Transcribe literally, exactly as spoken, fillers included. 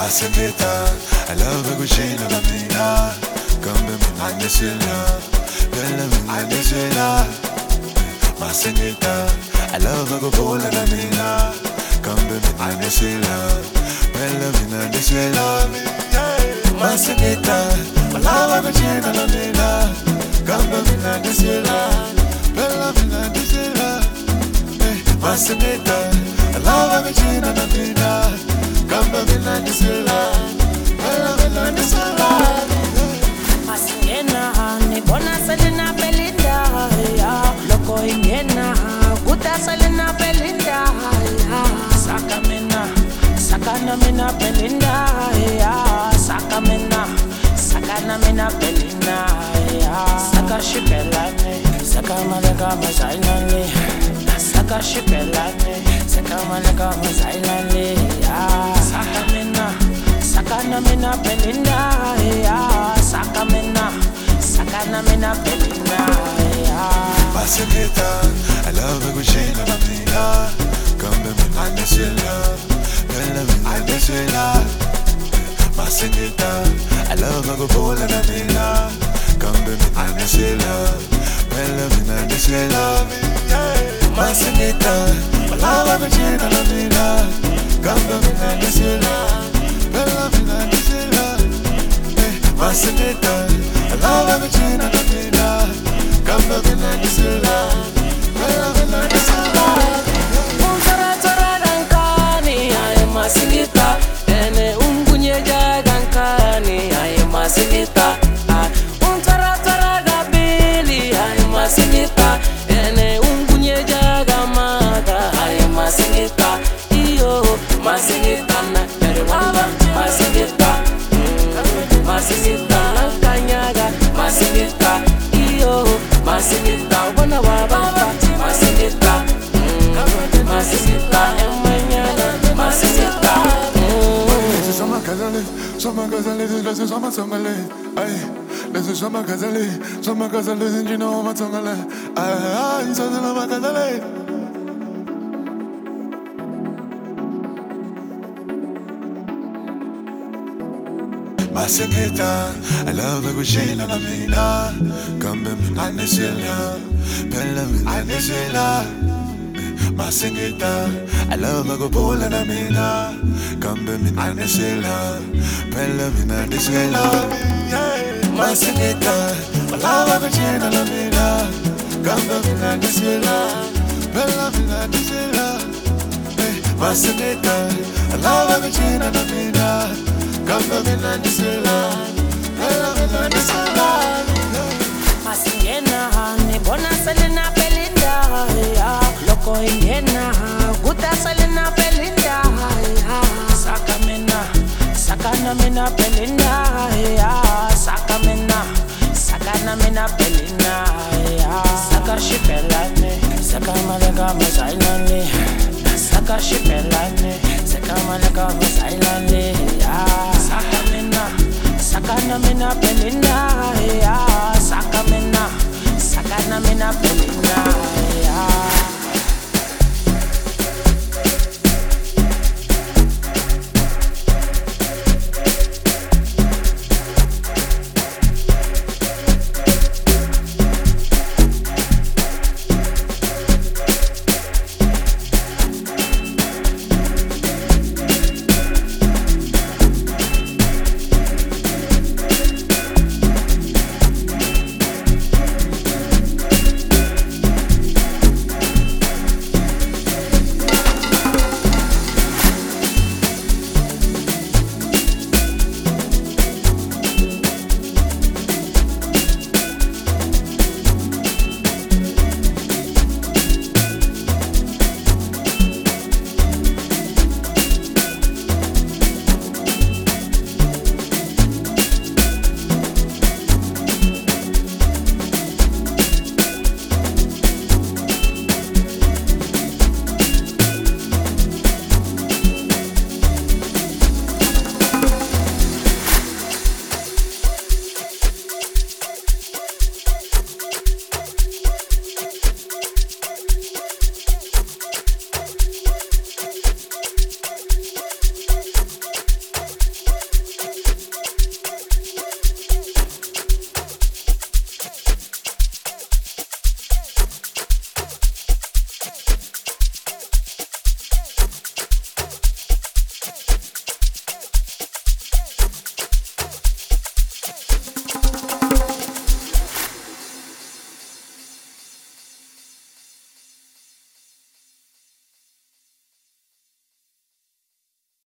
Maseneta, I love a cucina la mina. Come mina nesela, bella mina nesela. Maseneta, I love a cupola la mina. Come mina nesela, bella mina nesela. Maseneta, I love a cucina la mina. Come mina nesela, bella mina nesela. Maseneta, I love a cucina la mina. Kamba mina nisela, ela mina nisela. Masingena, ni bona selina belinda, ya. Loko ingena, kuta selina belinda, ya. Saka mina, sakana mina belinda, ya. Saka mina, sakana mina belinda, ya. Saka shipelane, saka malaka mazailane. Saka shipelane, saka malaka mazailane, ya. Saka mina, sakana mina belinda, ya. Saka mina, sakana mina belinda, ya. Maseneta, I love a cucina la mina. Kamba mina nisela, bella mina nisela. Maseneta, I love a cupola la mina. Kamba mina nisela, bella mina nisela. Maseneta, I love a cucina la mina. Kamba mina nisela, bella mina nisela. Maseneta, I love a cucina la mina. Kamba mina nisela, bella mina nisela. Untara tara dankani, ay maseneta. Ene ungunye jagankani, ay maseneta. Untara tara dabili, ay maseneta. Ene ungunye jagamada, ay maseneta. Iyo maseneta na perwala, maseneta. Maseneta na kanyaga, maseneta. Iyo maseneta wana wababa, maseneta. Maseneta emanyana, maseneta. Sama kazale, sama kazale, this is sama sangale. Ay, this is sama kazale, sama kazale, you know what sangale. Ay, ay, sama kazale. Maseneta, I love a cucina la mina. Kamba mina nisela, bella mina nisela. Maseneta, I love a cupola la mina. Kamba mina nisela, bella mina nisela. Maseneta, I love a cucina la mina. Kamba mina nisela, bella mina nisela. Maseneta, I love a cucina la mina. Kamba mina nisela, bella mina nisela. Masingena, ni bona selina belinda, ya. Loko ingena, kuta selina belinda, ya. Saka mina, sakana mina belinda, ya. Saka mina, sakana mina belinda, ya. Saka shipelane, saka malaka mazailane. Saka shipelane, saka malaka mazailane, ya. Saka mina, sakana mina belinda, ya. Saka mina, sakana mina belinda.